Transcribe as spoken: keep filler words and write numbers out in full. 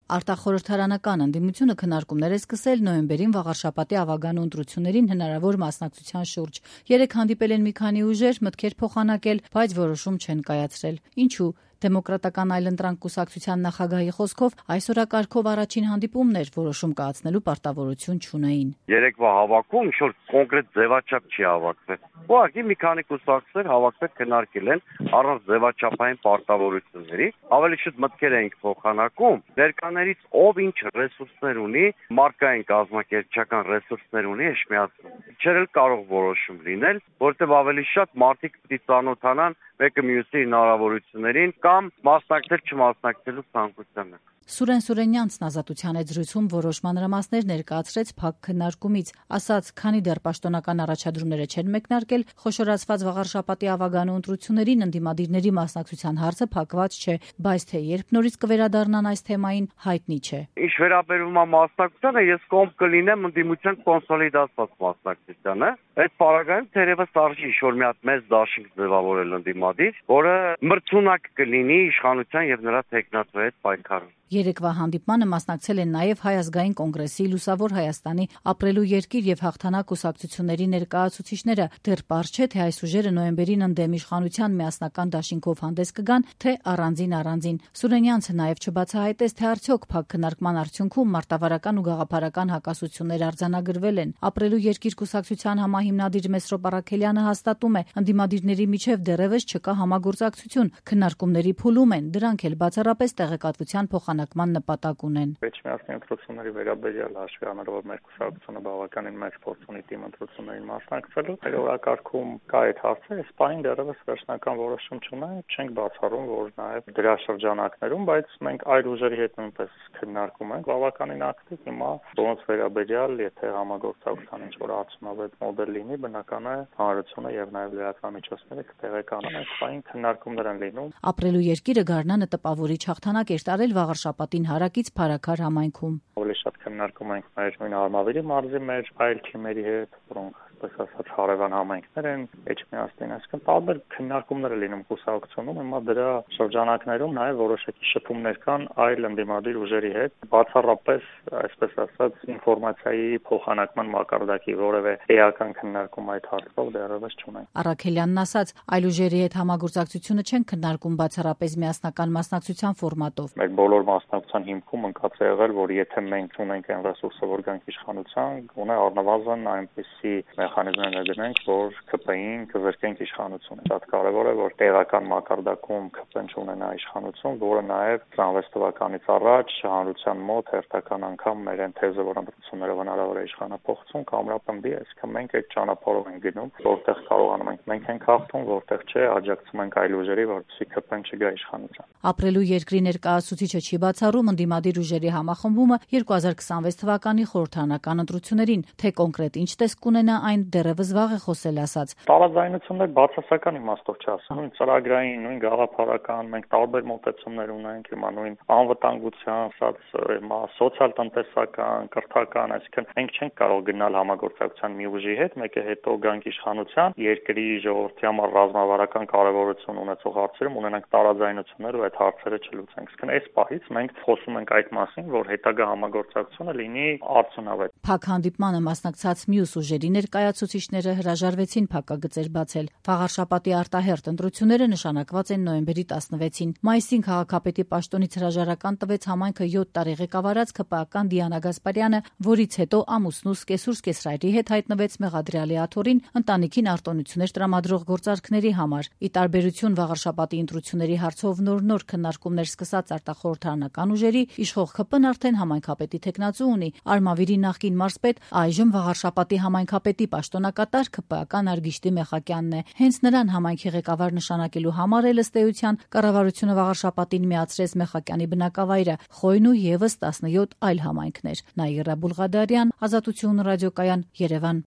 Արտախորհրդարանական ընդդիմությունը քննարկումներ է սկսել նոյեմբերին վաղարշաբաթի ավագանու ընտրություններին հնարավոր մասնակցության շուրջ։ Երեկ հանդիպել են մի քանի ուժեր, մտքեր փոխանակել, բայց որոշում չեն կայացրել։ Ինչու՞։ Դեմոկրատական այլընտրանք կուսակցության նախագահի խոսքով այս օրակարգով առաջին հանդիպումն էր, որոշում կայացնելու պարտավորություն չունեին։ Երեկվա հավաքում ինչ-որ կոնկրետ ձևաչափ չի հավաքվել։ Ուղղակի մի քանի կուսակցներ հավաքվել քննարկել են առանց ձևաչափային պարտավորությունների, ավելի շուտ մտքեր էինք փոխանակում, ներկաներից ով ինչ ռեսուրսներ ունի, մարդկային կազմակերպչական ռեսուրսներ ունի էջմիածնում։ Չէր էլ կարող որոշում լինել, որտեղ ավելի շատ մարդիկ պիտի ծանոթանան մեկը մյուսի հնարավորություններին կամ մասնակցել չմասնակցելու ցանկությանը։ Սուրեն Սուրենյանցն Ազատության հետ զրույցում որոշ մանրամասներ ներկայացրեց փակ քննարկումից, ասաց, քանի դեռ պաշտոնական առաջադրումները չեն մեկնարկել, խոշորացված վաղարշաբաթի ավագանու ընտրություններին ընդդիմադիրների մասնակցության հարցը փակված չէ, բայց թե երբ նորից կվերադառնան այս թեմային, հայտնի չէ։ Ինչ վերաբերում է մասնակցությանը, ես կողմ կլինեմ ընդդիմության կոնսոլիդացված մասնակցությանը։ Այդ պարագայում թերևս արժի ինչ-որ մի հատ մեծ դաշինք ձևավորել ընդդիմադիր, որը մրցունակ կլինի իշխանության եւ նրա տեխնատվայի հետ պայքարում։ Երեկվա հանդիպմանը մասնակցել են նաև Հայ ազգային կոնգրեսի, Լուսավոր Հայաստանի, Ապրելու երկիր եւ Հաղթանակ կուսակցությունների ներկայացուցիչները։ Դեռ պարզ չէ, թե այս ուժերը նոյեմբերին ընդդեմ իշխանության միասնական դաշինքով հանդես կգան, թե առանձին-առանձին։ Սուրենյանցը նաև չբացահայտեց, թե արդյոք փակ քննարկման արդյունքում մարտավարական ու գաղափարական հակասություններ արձանագրվել են։ Ապրելու երկիր կուսակցության համահիմնադիր Մեսրոպ Առաքելյանը հաստատում է, ընդդիմադիրների միջև դեռևս չկա համագործակցություն, քննարկումների փուլում են, դրանք էլ բացառապես տեղեկատվության փոխանակման նպատակ ունեն։ Էջմիածնի ընտրությունների վերաբերյալ հաշվի առնելով, որ մեր կուսակցությունը բավականին մեծ փորձ ունի թիմ ընտրություններին մասնակցելու, մեր օրակարգում կա այդ հարցը, այս պահին դեռևս վերջնական որոշում չունենք, չենք բացառում, որ նաև դրա շրջանակներում, բայց մենք այլ ուժերի հետ նույնպես քննարկում ենք բավականին ակտիվ։ Հիմա ոնց վերաբերյալ, եթե համագործակցության ինչ-որ արդյունավետ մոդել լինի, բնական է հանրությունը եւ նաև լրատվամիջոցները կտեղեկանան, այս պահին քննարկումներ են լինում։ Ապրելու երկիրը Գարնանը տպավորիչ հաղթանակ էր տարել վաղարշաբաթին Հարակից Փարաքար համայնքում։ Ավելի շատ քննարկում ենք մեր նույն Արմավիրի մարզի մեր այլ թիմերի հետ, որոնք այսպես ասած հարևան համայնքներ են, Էջմիածնին, այսինքն տարբեր քննարկումներ են լինում կուսակցությունում, հիմա դրա շրջանակներում նաև որոշակի շփումներ կան այլ ընդդիմադիր ուժերի հետ, բացառապես այսպես ասած ինֆորմացիայի փոխանակման մակարդակի որևէ էական քննարկում այդ հարցով դեռևս չունենք։ Առաքելյանն ասաց, այլ ուժերի հետ համագործակցությունը չեն քննարկում բացառապես միասնական մասնակցության ֆորմատով։ Մեր բոլոր մասնակցության հիմքում ընկած է եղել, որ եթե մենք ունենք այն ռեսուրսը, որ գանք իշխանության, գոնե առնվազն այնպիսի մեխանիզմներ ներդնենք, որ ԿՊ-ին կզրկենք իշխանությունը։ Շատ կարևոր է, որ տեղական մակարդակում ԿՊ-ն չունենա իշխանություն, որը նաև տասնվեց թվականից առաջ հանրության մոտ հերթական անգամ մեր այն թեզը, որ ընտրություններով հնարավոր է իշխանափոխություն, կամրապնդի, այսինքն մենք այդ ճանապարհով ենք գնում, որտեղ կարողանում ենք մենք ենք հաղթում, որտեղ չէ, աջակցում ենք այլ ուժերի, որպեսզի ԿՊ-ն չգա իշխանության։ Ապրելու երկրի ներկայացուցիչը չի բացառում ընդդիմադիր ուժերի համախմբումը երկու հազար քսանվեց թվականի խորհրդարանական ընտրություններին, թե կոնկրետ ինչ տեսք կունենա այն դեռևս վաղ է խոսել ասաց։ Տարաձայնություններ բացասական իմաստով չասեմ, նույն ծրագրային, նույն գաղափարական, մենք տարբեր մոտեցումներ ունենք, հիմա նույն անվտանգության, ասած, հիմա սոցիալ-տնտեսական, կրթական, այսինքն մենք չենք կարող գնալ համագործակցության մի ուժի հետ, մեկը հետո գանք իշխանության, երկրի ժողովրդի համար ռազմավարական կարևորություն ունեցող հարցերում ունենանք տարաձայնություններ ու այդ հարցերը չլուծենք։ Այսինքն այս պահից մենք խոսում ենք այդ մասին, որ հետագա համագործակցությունը լինի արդյունավետ։ Փակ հանդիպմանը մասնակցած մյուս ուժերի ներկայացուցիչները հրաժարվեցին փակագծեր բացել։ Վաղարշաբաթի արտահերթ ընտրությունները նշանակված են նոյեմբերի տասնվեցին։ Մայիսին քաղաքապետի պաշտոնից հրաժարական տվեց համայնքը յոթ տարի ղեկավարած ԿՊ-ական Դիանա Գասպարյանը, որից հետո ամուսնուս Կեսուր Կեսրայրի հետ հայտնվեց մեղադրյալի աթոռին ընտանիքին արտոնություններ տրամադրող գործարքների համար։ Ի տարբերություն վաղարշաբաթի ընտրությունների հարցով նոր-նոր քննարկումներ սկսած արտախորհրդարանական ուժերի, իշխող ՀՊ-ն արդեն համայնքապետի թեկնածու ունի։ Արմավիրի նախկին մարզպետ, այժմ վաղարշաբաթի համայնքապետի պաշտոնակատար ԿՊ-ական Արգիշտի Մեխակյանն է։ Հենց նրան համայնքի ղեկավար նշանակելու համար էլ ըստ էության կառավարությունը վաղարշաբաթին միացրեց Մեխակյանի բնակավայրը, Խոյն ու եւս տասնյոթ այլ համայնքներ։ Նաիրա Բուլղադարյան, Ազատություն ռադիոկայան, Երևան։